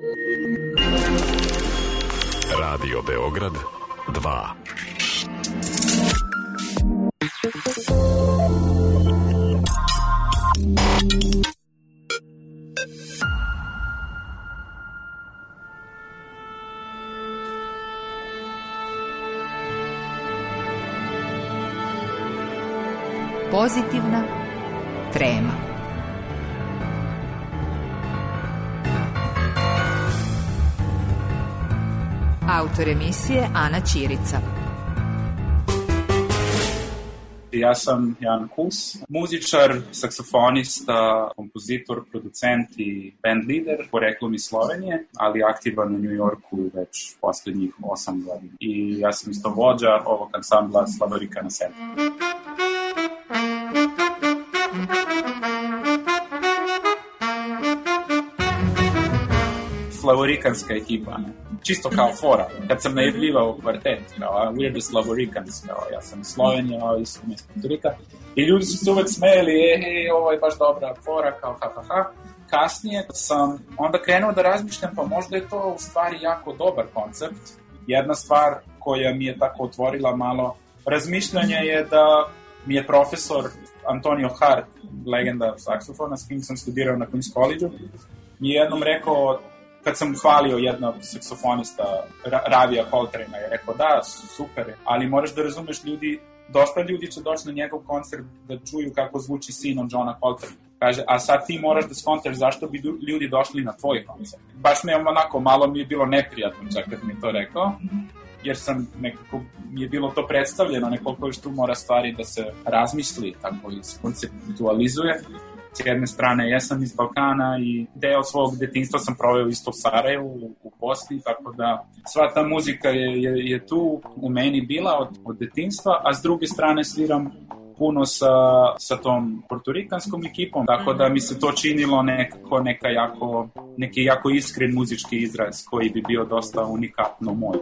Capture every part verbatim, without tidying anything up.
Radio Beograd dva. Pozitivna trema. Autor emisije Ana Ćirica. Ja sam Jan Kus, muzičar, saksofonista, kompozitor, producent i band lider, poreklom iz Slovenije, ali aktivan u New Yorku već poslednjih osam godina. I ja sam isto vođa ovog ansambla Slavorika na sebe. Slavorikanska ekipa, ne? Čisto kao fora. Kad sam najavljivao kvartet, kao we're the Slavorikans, kao ja sam iz Slovenije, ovi su mjesto Turika. I ljudi su se uvek smeli, e, hej, ovo je baš dobra fora, kao ha, ha, ha. Kasnije sam onda krenuo da razmišljam, pa možda je to u stvari jako dobar koncept. Jedna stvar koja mi je tako otvorila malo razmišljanje je da mi je profesor Antonio Hart, legenda saksofona, s kim sam studirao na Queen's College-u, mi je jednom rekao, kad sam hvalio jednog saksofonista, Ravija Coltrane, je rekao, da, super, ali moraš da razumeš ljudi, dosta ljudi će doći na njegov koncert da čuju kako zvuči sin od Johna Coltrane. Kaže, a sad ti moraš da skontaš zašto bi ljudi došli na tvoj koncert. Baš me onako, malo mi je bilo neprijatno čak kad mi to rekao, jer sam nekako, mi je bilo to predstavljeno, nekoliko još tu mora stvari da se razmisli, tako i se konceptualizuje. S jedne strane, ja sam iz Balkana i deo svog detinjstva sam proveo isto u Sarajevu, u Bosni, tako da sva ta muzika je, je, je tu u meni bila od, od detinjstva, a s druge strane sviram puno sa, sa tom portorikanskom ekipom, tako da mi se to činilo nekako neka jako, neki jako iskren muzički izraz koji bi bio dosta unikatno moj.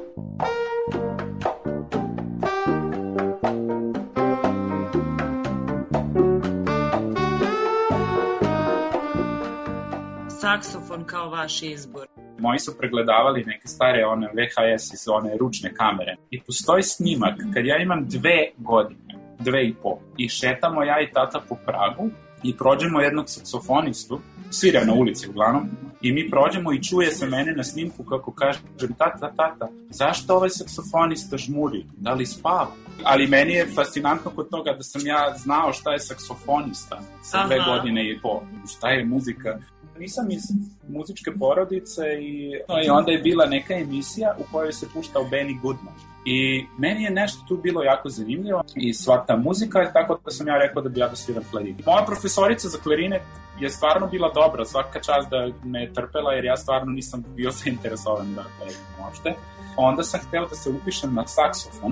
Saksofon kao vaš izbor. Moji su pregledavali neke stare one V H S iz one ručne kamere i postoji snimak kad ja imam dve godine, dve i po, i šetamo ja i tata po Pragu i prođemo jednog saksofonistu, svira na ulici uglavnom, i mi prođemo i čuje se mene na snimku kako kažem, tata, tata, zašto ovaj saksofonista žmuri? Da li spava? Ali meni je fascinantno kod toga da sam ja znao šta je saksofonista sa dve godine i po, šta je muzika. Nisam iz muzičke porodice i, no, i onda je bila neka emisija u kojoj se puštao Benny Goodman. I meni je nešto tu bilo jako zanimljivo i sva ta muzika je tako da sam ja rekao da bi ja da sviram klarinet. Moja profesorica za klarinet je stvarno bila dobra, svaka čast da me je trpela jer ja stvarno nisam bio zainteresovan da klarinet uopšte. Onda sam hteo da se upišem na saksofon,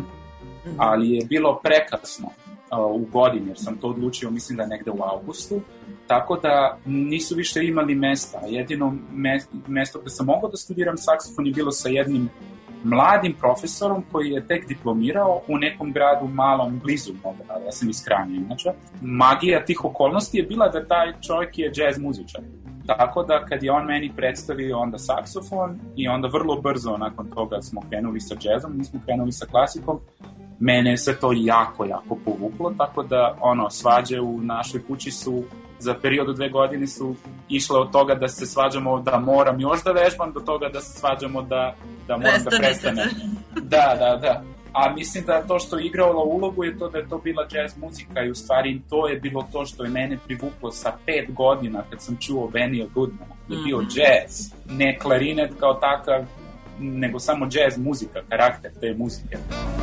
ali je bilo prekasno u godini jer sam to odlučio, mislim da je negde u avgustu. Tako da nisu više imali mesta. Jedino mesto gde sam mogao da studiram saksofon je bilo sa jednim mladim profesorom koji je tek diplomirao u nekom gradu malom blizu moga grada. Ja sam iz Kranja, inače. Magija tih okolnosti je bila da taj čovjek je džez muzičar. Tako da kad je on meni predstavio onda saksofon i onda vrlo brzo nakon toga smo krenuli sa džezom, mi smo krenuli sa klasikom, mene se to jako, jako povuklo, tako da ono, svađe u našoj kući su za period od dve godine su išle od toga da se svađamo da moram još da vežbam do toga da se svađamo da, da moram da prestanem. Da, da, da. A mislim da to što je igralo ulogu je to da je to bila jazz muzika i u stvari to je bilo to što je mene privuklo sa pet godina kad sam čuo Bennyja Goodmana. Je bio jazz, ne klarinet kao takav, nego samo jazz muzika, karakter te muzike.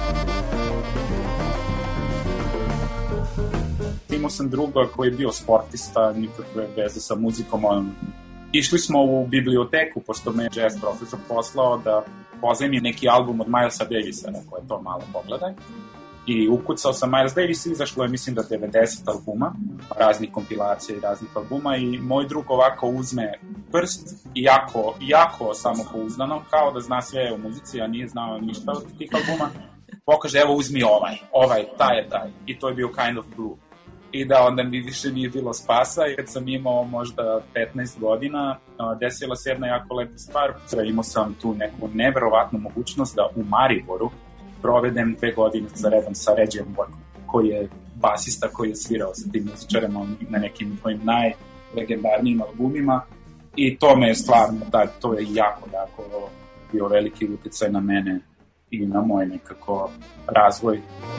Imao sam druga koji je bio sportista, nikakve veze sa muzikom. On... Išli smo u biblioteku, pošto me je jazz profesor poslao da pozajmi neki album od Milesa Davisa, rekao je to malo pogledaj. I ukucao sam Miles Davis, izašlo je mislim da devedeset albuma, raznih kompilacija i raznih albuma i moj drug ovako uzme prst i jako, jako samopouzdano, kao da zna sve o muzici, a nije znao ništa od tih albuma. Pokaže, evo uzmi ovaj, ovaj, taj je taj. I to je bio Kind of Blue. i da onda mi više nije bilo spasa. I kad sam imao možda petnaest godina, desila se jedna jako lepa stvar. Imao sam tu neku neverovatnu mogućnost da u Mariboru provedem dve godine za redom sa Ređijom Borkom, koji je basista koji je svirao sa tim muzičarima na nekim tvojim najlegendarnijim albumima. I to me je stvarno, da, to je jako, jako bio veliki utjecaj na mene i na moj nekako razvoj.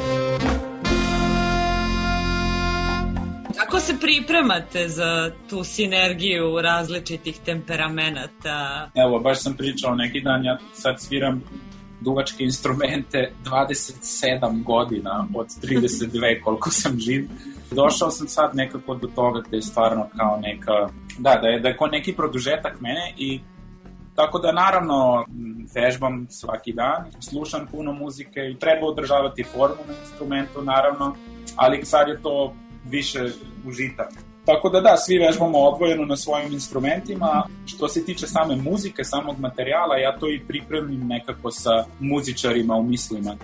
Kako se pripremate za tu sinergiju različitih temperamenata? Evo, baš sam pričao neki dan, ja sad sviram duvačke instrumente dvadeset sedam godina, od trideset dve koliko sam živ. Došao sam sad nekako do toga gde je stvarno kao neka, da, da je, da je kao neki produžetak mene i tako da naravno vežbam svaki dan, slušam puno muzike i treba održavati formu na instrumentu naravno, ali sad je to više užitak. Tako da da, svi vežbamo odvojeno na svojim instrumentima. Što se tiče same muzike, samog materijala, ja to i pripremim nekako sa muzičarima u mislima.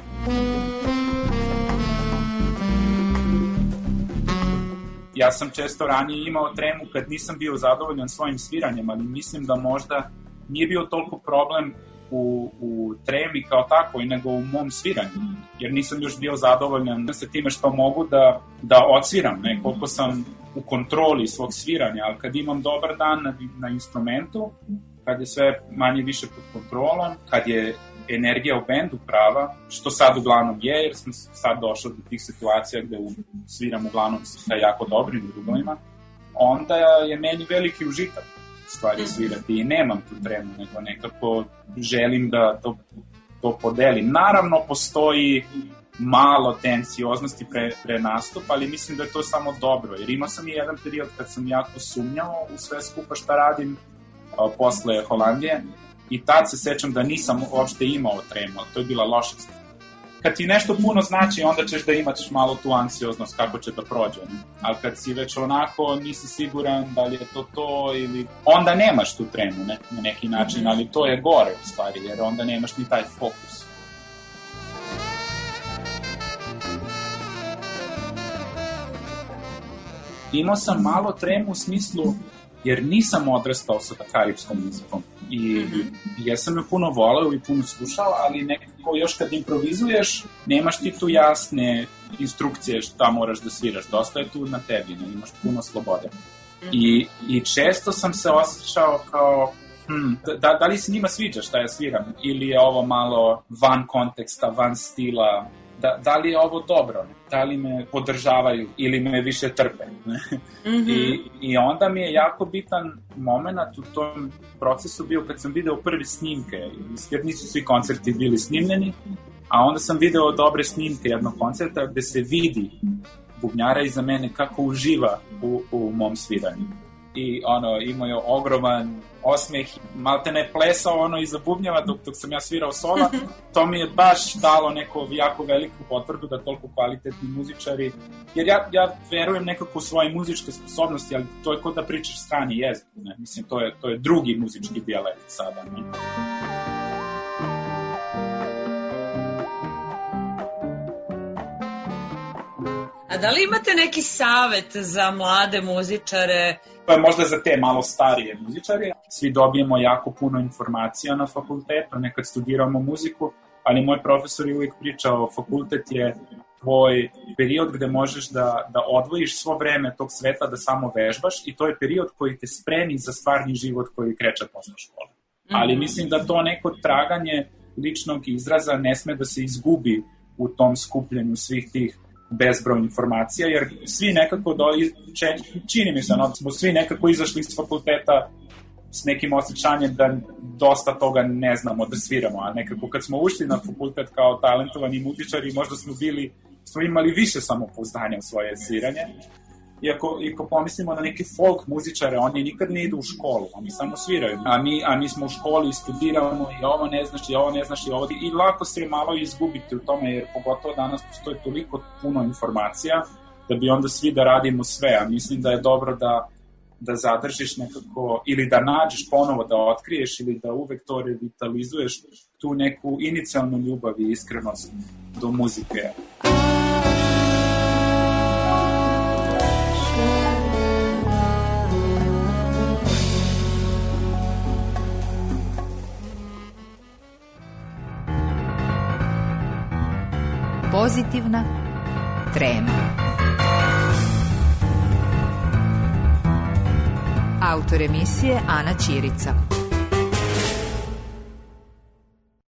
Ja sam često ranije imao tremu kad nisam bio zadovoljan svojim sviranjem, ali mislim da možda nije bio toliko problem u, u tremi kao tako, nego u mom sviranju, jer nisam još bio zadovoljan sa time što mogu da, da odsviram, ne, koliko sam u kontroli svog sviranja, ali kad imam dobar dan na, na instrumentu, kad je sve manje više pod kontrolom, kad je energija u bendu prava, što sad uglavnom je, jer sam sad došao do tih situacija gde sviram uglavnom sa jako dobrim drugovima, onda je meni veliki užitak stvari svirati i nemam tu tremu, nego nekako želim da to, to podelim. Naravno, postoji malo tensioznosti pre, pre nastup, ali mislim da je to samo dobro, jer imao sam i jedan period kad sam jako sumnjao u sve skupa šta radim a, posle Holandije i tad se sećam da nisam uopšte imao tremu, to je bila loša stvar. Kad ti nešto puno znači, onda ćeš da imaš malo tu anksioznost kako će da prođe. Ali kad si već onako nisi siguran da li je to to ili... Onda nemaš tu tremu ne, na neki način, ali to je gore u stvari, jer onda nemaš ni taj fokus. Imao sam malo tremu u smislu, jer nisam odrastao sa karipskom muzikom. I mm-hmm. jesam je puno voleo i puno slušao, ali nekako još kad improvizuješ, nemaš ti tu jasne instrukcije šta moraš da sviraš. Dosta je tu na tebi, ne imaš puno slobode. Mm-hmm. I, I često sam se osjećao kao, hm, da, da li se njima sviđa šta ja sviram? Ili je ovo malo van konteksta, van stila? Da, da li je ovo dobro? Da li me podržavaju ili me više trpe? Mm-hmm. I, I onda mi je jako bitan moment u tom procesu bio kad sam video prve snimke, jer nisu svi koncerti bili snimljeni, a onda sam video dobre snimke jednog koncerta gde se vidi bubnjara iza mene kako uživa u, u mom sviranju. I ono, imao je ogroman osmeh, malte ne plesao ono iza bubnjeva dok, dok sam ja svirao sola. To mi je baš dalo neku jako veliku potvrdu da toliko kvalitetni muzičari, jer ja, ja verujem nekako u svoje muzičke sposobnosti, ali to je kod da pričaš strani jezik, ne? Mislim, to je, to je drugi muzički dijalekt sada, ne? A da li imate neki savet za mlade muzičare? To je možda za te malo starije muzičare. Svi dobijemo jako puno informacija na fakultetu, nekad studiramo muziku, ali moj profesor je uvijek pričao, fakultet je tvoj period gde možeš da, da odvojiš svo vreme tog sveta da samo vežbaš i to je period koji te spremi za stvarni život koji kreće posle škole. Ali mislim da to neko traganje ličnog izraza ne sme da se izgubi u tom skupljenju svih tih bezbroj informacija, jer svi nekako, do, čini mi se, no, smo svi nekako izašli iz fakulteta s nekim osjećanjem da dosta toga ne znamo da sviramo, a nekako kad smo ušli na fakultet kao talentovani muzičari, možda smo bili, smo imali više samopouzdanja u svoje sviranje. Iako, iako pomislimo na neke folk muzičare, oni nikad ne idu u školu, oni samo sviraju. A mi, a mi smo u školi i studiramo i ovo ne znaš, i ovo ne znaš, i ovo. I lako se malo izgubiti u tome, jer pogotovo danas postoji toliko puno informacija da bi onda svi da radimo sve. A mislim da je dobro da, da zadržiš nekako, ili da nađeš ponovo, da otkriješ ili da uvek to revitalizuješ, tu neku inicijalnu ljubav i iskrenost do muzike. Pozitivna trema. Autor emisije Ana Ćirica.